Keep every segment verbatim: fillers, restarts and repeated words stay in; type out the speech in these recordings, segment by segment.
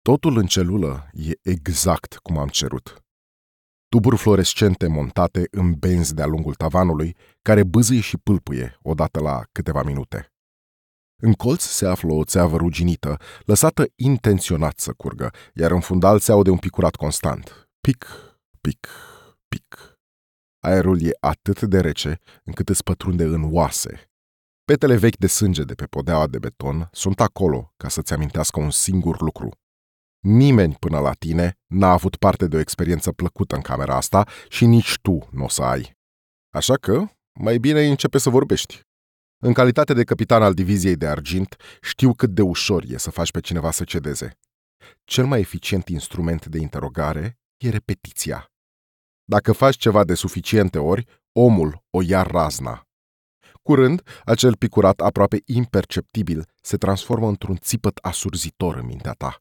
Totul în celulă e exact cum am cerut. Tuburi fluorescente montate în benzi de-a lungul tavanului, care bâzâie și pâlpâie odată la câteva minute. În colț se află o țeavă ruginită, lăsată intenționat să curgă, iar în fundal se aude un picurat constant. Pic, pic, pic. Aerul e atât de rece încât îți pătrunde în oase. Petele vechi de sânge de pe podeaua de beton sunt acolo ca să-ți amintească un singur lucru. Nimeni până la tine n-a avut parte de o experiență plăcută în camera asta și nici tu nu o să ai. Așa că, mai bine începe să vorbești. În calitate de capitan al diviziei de argint, știu cât de ușor e să faci pe cineva să cedeze. Cel mai eficient instrument de interogare e repetiția. Dacă faci ceva de suficiente ori, omul o ia razna. Curând, acel picurat aproape imperceptibil se transformă într-un țipăt asurzitor în mintea ta.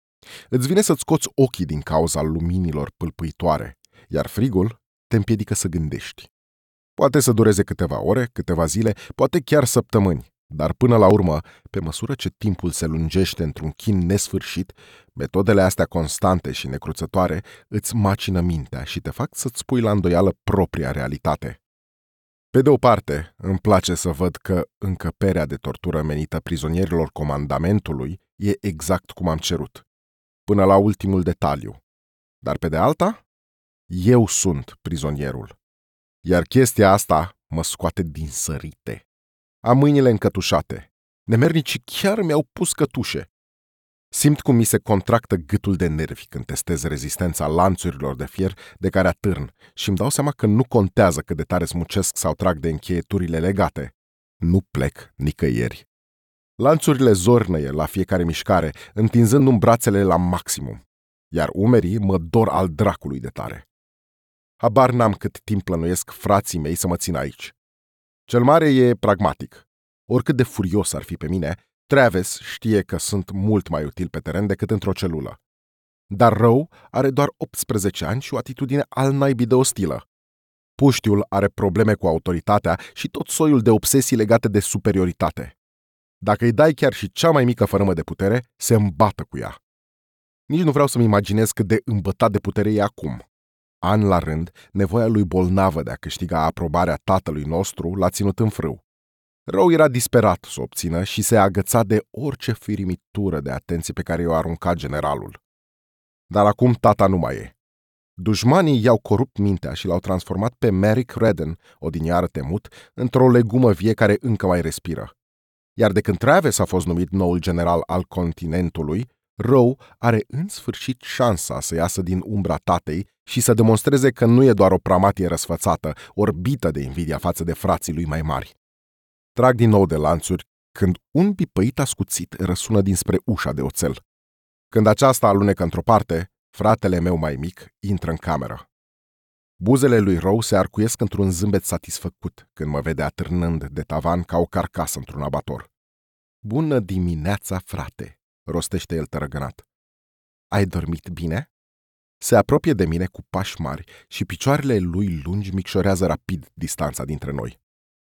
Îți vine să-ți scoți ochii din cauza luminilor pâlpâitoare, iar frigul te împiedică să gândești. Poate să dureze câteva ore, câteva zile, poate chiar săptămâni, dar până la urmă, pe măsură ce timpul se lungește într-un chin nesfârșit, metodele astea constante și necruțătoare îți macină mintea și te fac să-ți pui la îndoială propria realitate. Pe de o parte, îmi place să văd că încăperea de tortură menită prizonierilor comandamentului e exact cum am cerut, până la ultimul detaliu. Dar pe de alta, eu sunt prizonierul. Iar chestia asta mă scoate din sărite. Am mâinile încătușate. Nemernicii chiar mi-au pus cătușe. Simt cum mi se contractă gâtul de nervi când testez rezistența lanțurilor de fier de care atârn și îmi dau seama că nu contează cât de tare smucesc sau trag de încheieturile legate. Nu plec nicăieri. Lanțurile zornăie la fiecare mișcare, întinzându-mi brațele la maximum, iar umerii mă dor al dracului de tare. Habar n-am cât timp plănuiesc frații mei să mă țină aici. Cel mare e pragmatic. Oricât de furios ar fi pe mine, Travis știe că sunt mult mai util pe teren decât într-o celulă. Dar Rău are doar optsprezece ani și o atitudine al naibii de ostilă. Puștiul are probleme cu autoritatea și tot soiul de obsesii legate de superioritate. Dacă îi dai chiar și cea mai mică fărâmă de putere, se îmbată cu ea. Nici nu vreau să-mi imaginez cât de îmbătat de putere e acum. An la rând, nevoia lui bolnavă de a câștiga aprobarea tatălui nostru l-a ținut în frâu. Rău era disperat să o obțină și se agăța de orice firimitură de atenție pe care i-o arunca generalul. Dar acum tata nu mai e. Dușmanii i-au corupt mintea și l-au transformat pe Merrick Redden, odinioară temut, într-o legumă vie care încă mai respiră. Iar de când Travis a fost numit noul general al continentului, Rău are în sfârșit șansa să iasă din umbra tatei și să demonstreze că nu e doar o pramatie răsfățată, orbită de invidia față de frații lui mai mari. Trag din nou de lanțuri când un pipăit ascuțit răsună dinspre ușa de oțel. Când aceasta alunecă într-o parte, fratele meu mai mic intră în cameră. Buzele lui Rău se arcuiesc într-un zâmbet satisfăcut când mă vede atârnând de tavan ca o carcasă într-un abator. Bună dimineața, frate, rostește el tărăgănat. Ai dormit bine? Se apropie de mine cu pași mari și picioarele lui lungi micșorează rapid distanța dintre noi.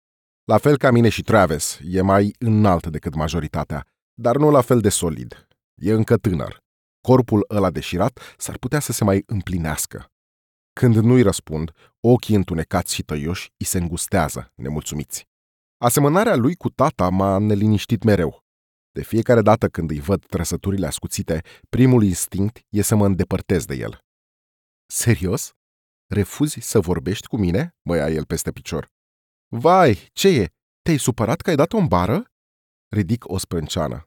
La fel ca mine și Travis, e mai înalt decât majoritatea, dar nu la fel de solid. E încă tânăr. Corpul ăla deșirat s-ar putea să se mai împlinească. Când nu-i răspund, ochii întunecați și tăioși îi se îngustează, nemulțumiți. Asemănarea lui cu tata m-a neliniștit mereu. De fiecare dată când îi văd trăsăturile ascuțite, primul instinct e să mă îndepărtez de el. Serios? Refuzi să vorbești cu mine? Mă ia el peste picior. Vai, ce e? Te-ai supărat că ai dat-o în bară? Ridic o sprânceană.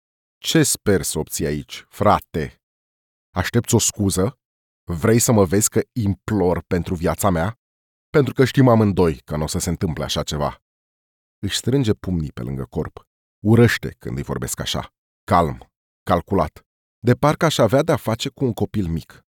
Ce sper să obții aici, frate? Aștepți o scuză? Vrei să mă vezi că implor pentru viața mea? Pentru că știm amândoi că nu o să se întâmple așa ceva. Își strânge pumnii pe lângă corp. Urăște când îi vorbesc așa. Calm, calculat. De parcă aș avea de-a face cu un copil mic.